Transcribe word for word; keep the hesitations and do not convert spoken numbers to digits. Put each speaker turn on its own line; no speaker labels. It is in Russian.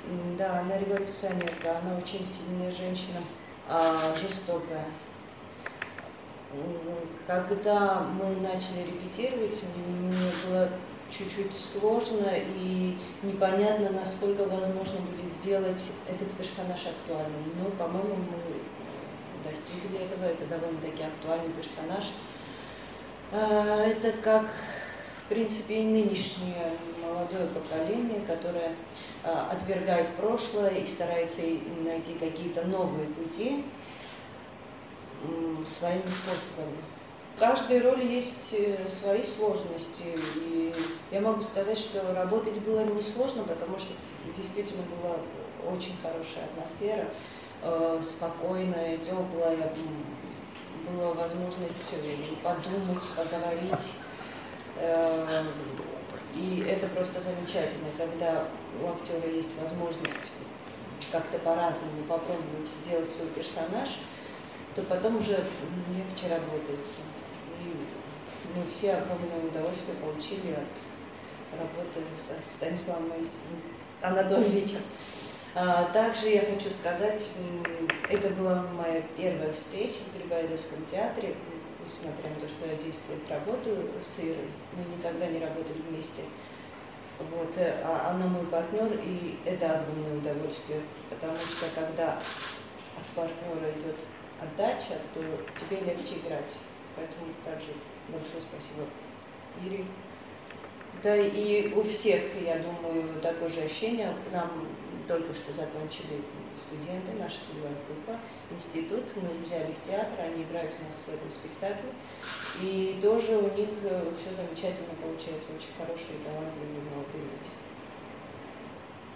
М, Да, она революционерка, она очень сильная женщина, а, жестокая. М, Когда мы начали репетировать, мне было чуть-чуть сложно и непонятно, насколько возможно будет сделать этот персонаж актуальным. Но, по-моему, мы достигли этого. Это довольно-таки актуальный персонаж. А, Это как, в принципе, и нынешнее молодое поколение, которое а, отвергает прошлое и старается и найти какие-то новые пути м, своими способами. В каждой роли есть э, свои сложности, и я могу сказать, что работать было несложно, потому что действительно была очень хорошая атмосфера, э, спокойная, теплая, м, была возможность э, подумать, поговорить. Э, И это просто замечательно, когда у актера есть возможность как-то по-разному попробовать сделать свой персонаж, то потом уже легче работается. И мы все огромное удовольствие получили от работы со Станиславом Анатольевичем. А, Также я хочу сказать, м, это была моя первая встреча в Грибоедовском театре, несмотря на то, что я десять лет работаю с Ирой, мы никогда не работали вместе. Вот, э, а она мой партнер, и это огромное удовольствие, потому что когда от партнера идет отдача, то тебе легче играть. Поэтому также большое спасибо Ире. Да и у всех, я думаю, такое же ощущение. К нам только что закончили студенты, наша целевая группа, институт. Мы взяли в театр, они играют у нас в этом спектакле. И тоже у них все замечательно получается, очень хорошие, талантливые молодые люди.